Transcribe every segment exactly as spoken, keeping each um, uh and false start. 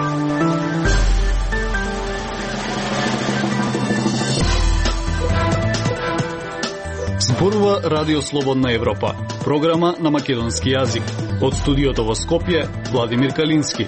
Зборува Радио Слободна Европа, програма на македонски јазик. Од студиото во Скопје, Владимир Калински.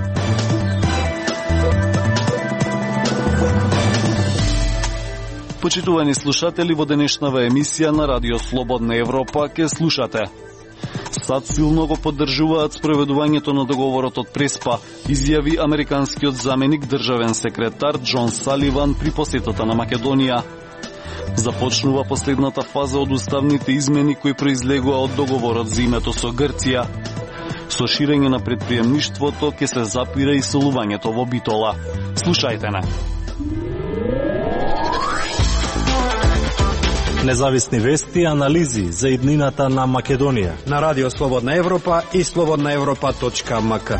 Почитувани слушатели, во денешнава емисија на Радио Слободна Европа ке слушате: САД силно го поддржуваат спроведувањето на договорот од Преспа, изјави американскиот заменик државен секретар Џон Саливан при посетата на Македонија. Започнува последната фаза од уставните измени кои произлегува од договорот за името со Грција. Со ширење на предприемништвото ке се запира и селувањето во Битола. Слушајте не. Независни вести и анализи за иднината на Македонија на Радио Слободна Европа и слободна европа точка ем ка.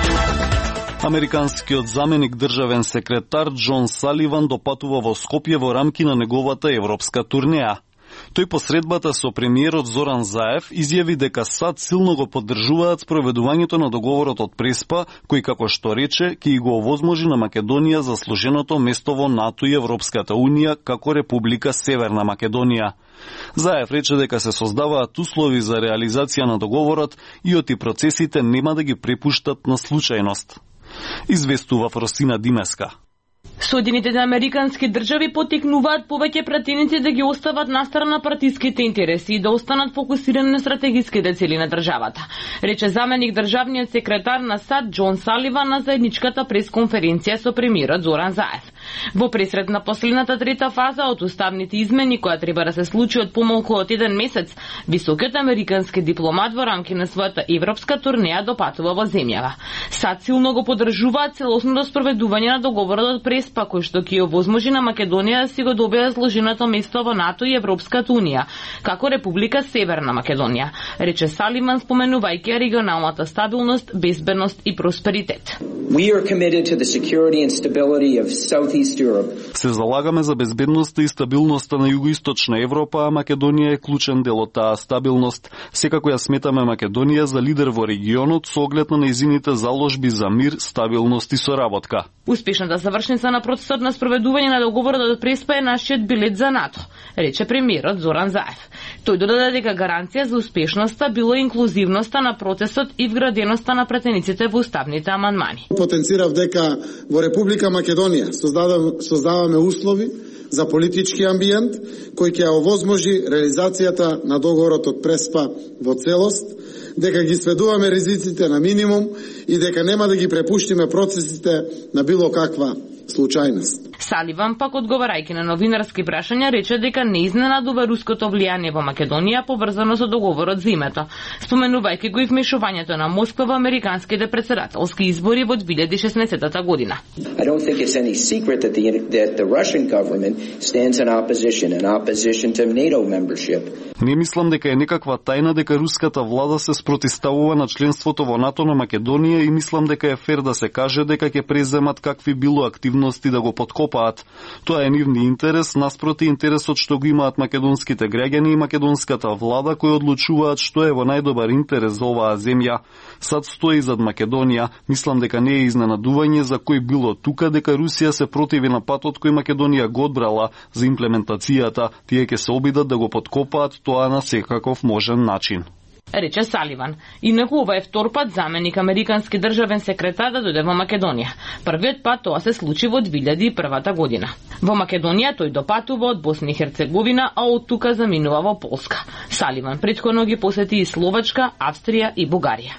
Американскиот заменик државен секретар Џон Саливан допатува во Скопје во рамки на неговата европска турнеја. Тој по средбата со премиерот Зоран Заев изјави дека САД силно го поддржуваат спроведувањето на договорот од Преспа, кој, како што рече, ќе го овозможи на Македонија заслуженото место во НАТО и Европската Унија како Република Северна Македонија. Заев рече дека се создаваат услови за реализација на договорот и оти процесите нема да ги препуштат на случајност. Известува Росина Димеска. Соединетите американски држави потикнуваат повеќе пратеници да ги остават настрана партиските интереси и да останат фокусирани на стратегиските цели на државата, рече заменик државниот секретар на САД Џон Саливан на заедничката пресконференција со премиерот Зоран Заев. Во пресред на последната трета фаза од уставните измени, која треба да се случи од помалку од еден месец, високиот американски дипломат во рамки на својата европска турнеја допатува во земјава. САД силно го поддржуваат целосното спроведување на договорот од Преспа, кој што ќе овозможи на Македонија да си го добие заслуженото место во НАТО и Европската Унија, како Република Северна Македонија, рече Салиман споменувајќи регионалната стабилност, безбедност и просперитет. We are committed to the security and stability of Southeast Europe. Се залагаме за безбедноста и стабилноста на југоисточна Европа, а Македонија е клучен дел од таа стабилност. Секако ја сметаме Македонија за лидер во регионот со оглед на нејзините заложби за мир, стабилност и соработка. Успешната завршница на процесот на спроведување на договорот од Преспа е нашиот билет за НАТО, рече премиерот Зоран Заев. Тој додаде дека гаранција за успешноста било инклузивноста на процесот и вграденоста на пратениците во уставните амандмани. Потенцирав дека во Република Македонија создаваме услови за политички амбиент кој ќе овозможи реализацијата на договорот од Преспа во целост, дека ги сведуваме ризиците на минимум и дека нема да ги препуштиме процесите на било каква случајност. Саливан пак одговарајќи на новинарски прашања рече дека не изненадува руското влијание во Македонија поврзано со договорот за името, споменувајќи го и вмешувањето на Москва во американските председателски избори во две илјади и шеснаесетта година. I don't think it's any secret that the that the Russian government stands in opposition in opposition to NATO membership. Не мислам дека е некаква тајна дека руската влада се спротивставува на членството во НАТО на Македонија и мислам дека е фер да се каже дека ќе преземат какви било активности да го подкопаат. Тоа е нивни интерес, наспроти интересот што го имаат македонските граѓани и македонската влада кои одлучуваат што е во најдобар интерес за оваа земја. САД стои зад Македонија. Мислам дека не е изненадување за кој било тука дека Русија се противи на патот кој Македонија го одбрала за имплементацијата. Тие ќе се обидат да го подкопаат тоа на секаков можен начин, рече Саливан. Инаку ова е втор пат заменик американски државен секретар да дојде во Македонија. Првиот пат тоа се случи во две илјади и прва година. Во Македонија тој допатува од Босна и Херцеговина, а од тука заминува во Полска. Саливан претходно ги посети и Словачка, Австрија и Бугарија.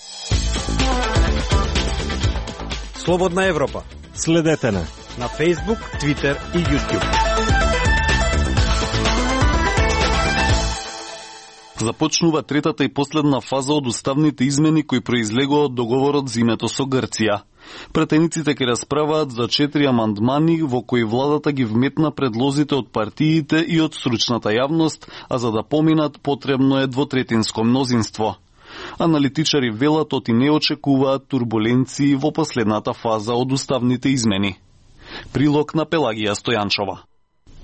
Слободна Европа. Следете на на Facebook, Twitter и YouTube. Започнува третата и последна фаза од уставните измени кои произлегува од договорот за името со Грција. Пратениците ќе расправаат за четири амандмани во кои владата ги вметна предлозите од партиите и од стручната јавност, а за да поминат потребно е двотретинско мнозинство. Аналитичари велат оти не очекуваат турбуленции во последната фаза од уставните измени. Прилог на Пелагија Стојанчова.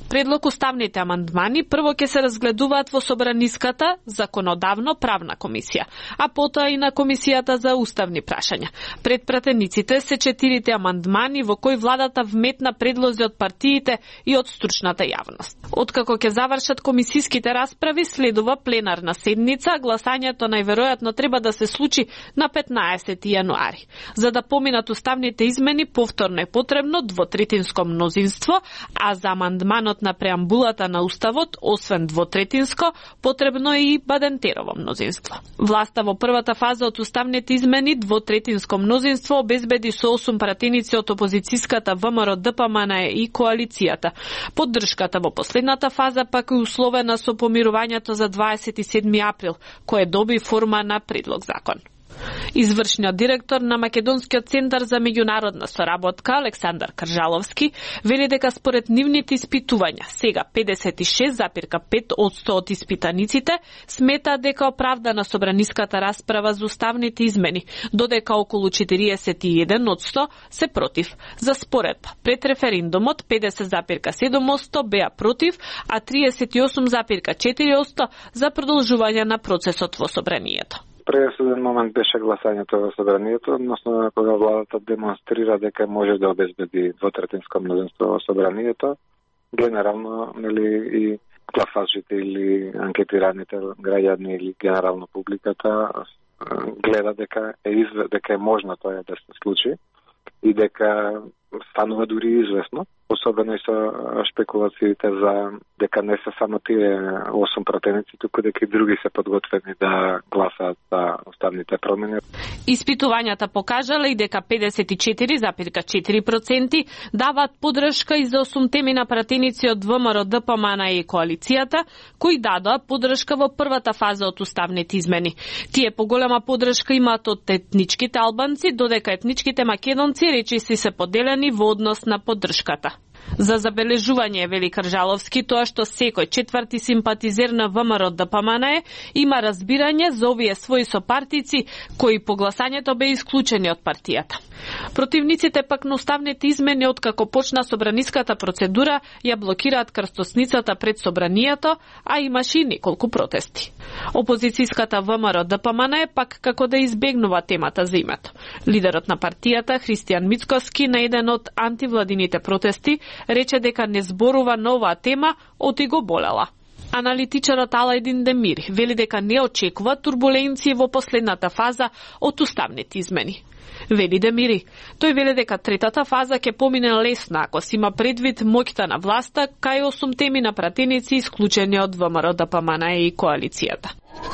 Предлог уставните амандмани прво ќе се разгледуваат во Собраниската законодавно-правна комисија, а потоа и на комисијата за уставни прашања. Пред пратениците се четирите амандмани во кои владата вметна предлози од партиите и од стручната јавност. Откако ќе завршат комисиските расправи, следува пленарна седница, гласањето најверојатно треба да се случи на петнаесети јануари. За да поминат уставните измени, повторно е потребно двотретинско мнозинство, а за амандманот на преамбулата на Уставот, освен двотретинско, потребно е и Бадентерово мнозинство. Власта во првата фаза од уставните измени двотретинско мнозинство обезбеди со осум пратеници од опозицијската ВМРО Д П М Н Е и коалицијата. Поддршката во последната фаза пак е условена со помирувањето за дваесет и седми април, кое доби форма на предлог закон. Извршниот директор на Македонскиот центар за меѓународна соработка Александар Кржаловски вели дека според нивните испитувања сега педесет и шест запир пет одсто од испитаниците смета дека оправдана собраниската расправа за уставните измени, додека околу четириесет и еден одсто се против. За споредба, пред референдумот педесет запир седум одсто беа против, а триесет и осум запир четири одсто за продолжување на процесот во собранието. Пресуден момент беше гласањето во собранието, односно кога владата демонстрира дека може да обезбеди двотретинско мнозинство во собранието, генерално, нели, и гласачите или анкетираните граѓани или генерално публиката гледа дека е изве, дека е можно тоа да се случи и дека станува дури известно, особено и со шпекулациите за дека не се само тие осум пратеници, туку дека и други се подготвени да гласаат за уставните промени. Испитувањата покажале и дека педесет и четири запир четири проценти даваат поддршка и за осумтемина пратеници од ВМРО Д П М Н Е и коалицијата, кои дадоа поддршка во првата фаза од уставните измени. Тие поголема поддршка имаат од етничките албанци, додека етничките македонци речиси се поделени во однос на поддршката. За забележување, вели Кржаловски, тоа што секој четврти симпатизер на ВМРО Д П М Н Е има разбирање за овие своји сопартици кои по гласањето беа исклучени од партијата. Противниците пак на уставните измени откако почна собраниската процедура ја блокираат крстосницата пред собранието, а имаше и неколку протести. Опозицијската ВМРО Д П М Н Е пак како да избегнува темата за името. Лидерот на партијата Христијан Мицковски на еден од антивладините протести рече дека не зборува на оваа тема, оти го болела. Аналитичарот Алајдин Демири вели дека не очекува турбуленции во последната фаза од уставните измени. Вели Демири, тој вели дека третата фаза ќе помине лесно ако се има предвид моќта на власта кај осумтеми на пратеници исклучени од ВМРО Д П М Н Е и коалицијата.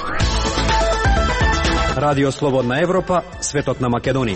Радио Слободна Европа, светот на Македонија.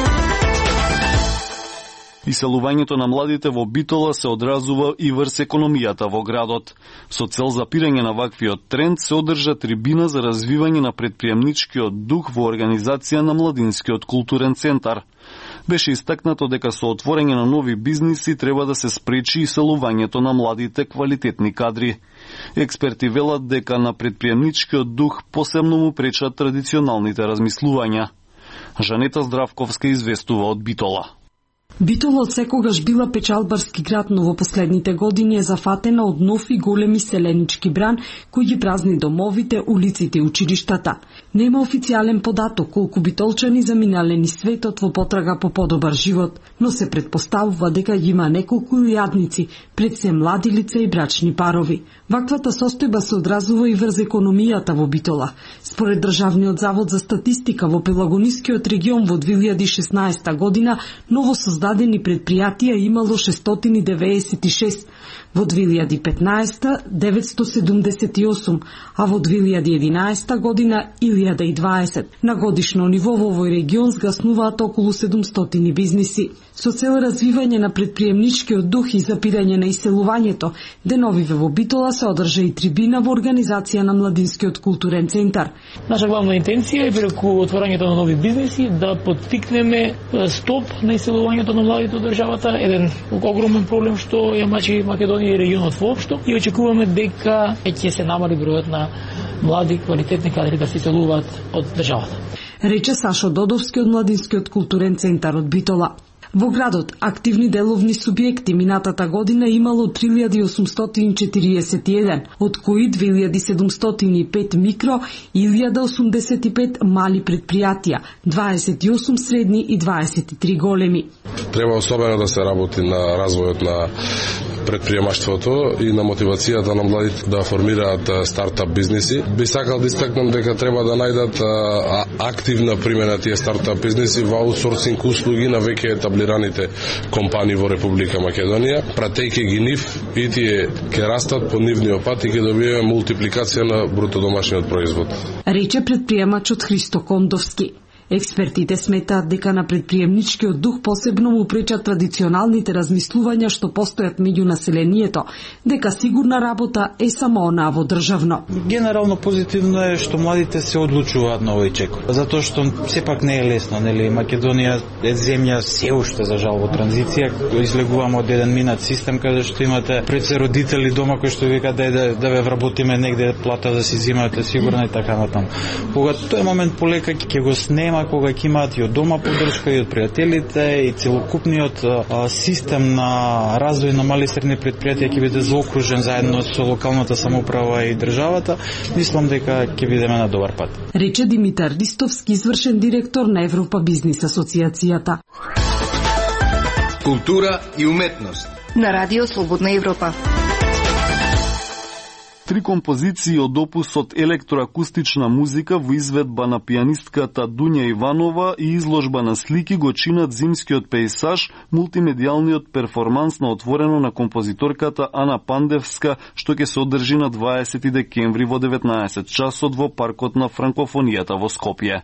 Иселувањето на младите во Битола се одразува и врз економијата во градот. Со цел запирање на ваквиот тренд се одржа трибина за развивање на предприемничкиот дух во организација на Младинскиот културен центар. Беше истакнато дека со отворање на нови бизниси треба да се спречи иселувањето на младите квалитетни кадри. Експерти велат дека на предприемничкиот дух посебно му пречат традиционалните размислувања. Жанета Здравковска известува од Битола. Битола од секогаш била печалбарски град, но во последните години е зафатена од нов и големи селенички бран кој ги празни домовите, улиците и училиштата. Нема официјален податок колку битолчани заминале низ светот во потрага по подобар живот, но се претпоставува дека ги има неколку илјадници, пред се млади лица и брачни парови. Ваквата состојба се одразува и врз економијата во Битола. Според Државниот завод за статистика во Пелагонискиот регион во две илјади и шеснаесета година ново создадени предпријатија имало шестстотини и деветдесет и шест, во две илјади и петнаесета деветстотини седумдесет и осум, а во две илјади и единаесета година илјада и дваесет. На годишно ниво во овој регион згаснуваат околу седумстотини бизниси. Со цел развивање на предприемничкиот дух и запирање на иселувањето, деновиве во Битола се одржа и трибина во организација на Младинскиот културен центар. Наша главна интенција е преку отворањето на нови бизниси да поттикнеме стоп на иселувањето на младите од државата, еден огромен проблем што ја мачи Македонија и регионот воопшто, и очекуваме дека ќе се намали бројот на млади квалитетни кадри да се иселуваат од државата. Рече Сашо Додовски од Младинскиот културен центар од Битола. Во градот, активни деловни субјекти минатата година имало три илјади осумстотини четириесет и еден, од кои две илјади седумстотини и пет микро и илјада осумдесет и пет мали предпријатија, дваесет и осум средни и дваесет и три големи. Треба особено да се работи на развојот на предприемаштвото и на мотивацијата на младите да формираат стартап бизниси. Би сакал да истакнам дека треба да најдат активна примена тие стартап бизниси во аутсорсинг услуги на веќе етаблираните компании во Република Македонија. Пратејќи ги нив, и тие ќе растат по нивниот пат и ќе добиеме мултипликација на бруто домашниот производ. Рече предприемачот Христо Кондовски. Експертите сметаат дека на предприемничкиот дух посебно му пречат традиционалните размислувања што постојат меѓу населението, дека сигурна работа е само онаа во државно. Генерално позитивно е што младите се одлучуваат на овој чекор, затоа што сепак не е лесно, нели? Македонија е земја се уште за жал во транзиција, излегуваме од еден минат систем каде што имате пред се родители дома кои што викаат да да, да ве вработиме негде плата да си зимате сигурно и така натаму. Кога тој момент полека ќе го снема, кога ќе имаат и од дома поддршка и од пријателите и целокупниот а, систем на развој на мали и средни предпријатија ќе биде заокружен заедно со локалната самоуправа и државата, мислам дека ќе бидеме на добар пат. Рече Димитар Ристовски, извршен директор на Европа Бизнис асоциацијата. Култура и уметност на Радио Слободна Европа. Три композиции од опусот електроакустична музика во изведба на пијанистката Дуња Иванова и изложба на слики го чинат зимскиот пејсаж, мултимедијалниот перформанс на отворено на композиторката Ана Пандевска, што ќе се одржи на дваесети декември во деветнаесет часот во паркот на франкофонијата во Скопје.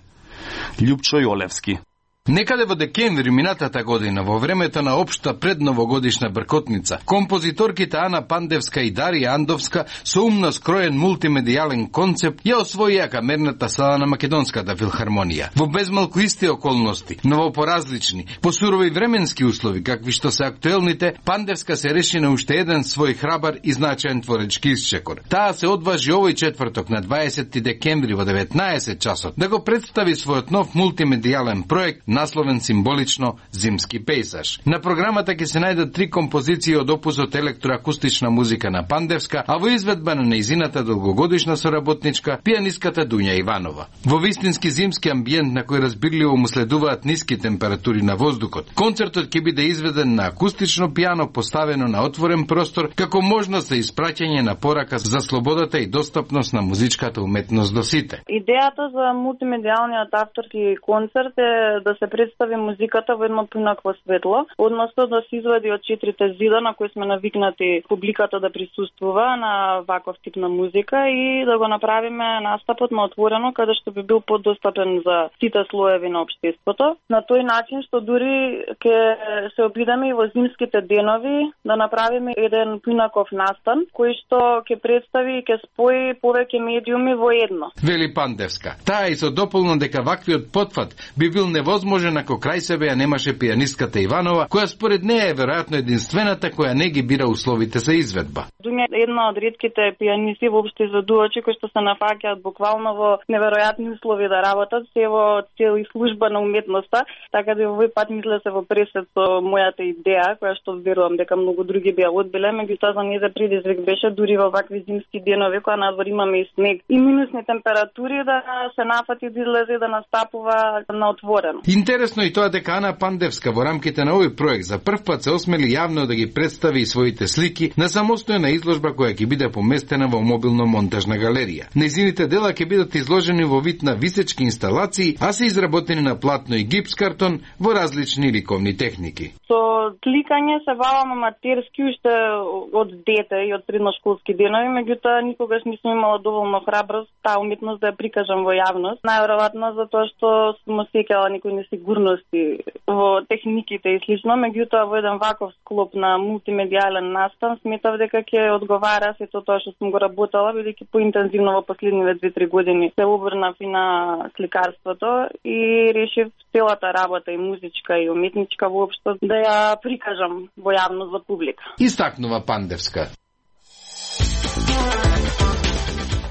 Љупчо Јолевски. Некаде во декември минатата година, во времето на општа предновогодишна бркотница, композиторките Ана Пандевска и Дарија Андовска со умно скроен мултимедијален концепт ја освоија камерната сала на Македонската филхармонија. Во безмалку исти околности, но во поразлични, по сурови временски услови, какви што се актуелните, Пандевска се реши на уште еден свој храбар и значаен творечки исчекор. Таа се одважи овој четврток на дваесети декември во деветнаесет часот да го представи својот нов мултимедијален проект насловен символично Зимски пејсаж. На програмата ќе се најдат три композиции од опусот електроакустична музика на Пандевска, а во изведба на нејзината долгогодишна соработничка, пијаниската Дуња Иванова. Во вистински зимски амбиент на кој разбирливо му следуваат ниски температури на воздухот, концертот ќе биде изведен на акустично пијано поставено на отворен простор, како можност за испраќање на порака за слободата и достапност на музичката уметност до сите. Идејата за мултимедијалниот авторски концерт е да се представи музиката во едно поинакво светло, односно да се извади од четирите зида на кои сме навикнати публиката да присуствува на ваков тип на музика и да го направиме настапот на отворено, каде што би бил подостапен за сите слоеви на општеството. На тој начин што дури ќе се обидеме и во зимските денови да направиме еден поинаков настан кој што ќе представи и ќе спои повеќе медиуми во едно. Вели Пандевска. Таа и со дополнен дека ваквиот потфат би бил невозможен ако крај себе ја немаше пијанистката Иванова, која според неја е веројатно единствената која не ги бира условите за изведба. Дуња е една од ретките пијаниси воопшто изведувачи кои што се нафаќаат буквално во неверојатни услови да работат, се во цел служба на уметноста, така да овој пат мисля се во пресет со мојата идеја, која што верувам дека многу други би ја одбиле, меѓутоа за нејзе предизвик беше дури во вакви зимски денови кога надвор имаме и снег и минусни температури да се нафати да излезе да настапува на отворено. Интересно и тоа дека Ана Пандевска во рамките на овој проект за прв пат се осмели јавно да ги представи и своите слики на самостојна изложба која ќе биде поместена во мобилно-монтажна галерија. Нејзините дела ќе бидат изложени во вид на висечки инсталации, а се изработени на платно и гипс картон во различни ликовни техники. Со сликање се бавам аматерски уште од дете и од средношколски денови, меѓутоа никогаш не сум имала доволно храброст таа уметност да ја прикажам во јавност. Најверојатно затоа што сум осеќала некои несигурности во техниките и слично, меѓутоа во еден ваков склоп на мултимедијален настан сметав дека ќе одговара сето тоа што сум го работела, бидејќи поинтензивно во последниве две-три години се обрнав и на сликарството и решив целата работа и музичка и уметничка воопшто да ја прикажам во јавност за публика. Истакнува Пандевска.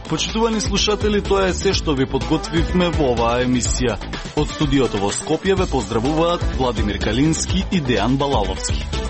Почитувани слушатели, тоа е се што ви подготвивме во оваа емисија. Од студиото во Скопје ве поздравуваат Владимир Калински и Дејан Балаловски.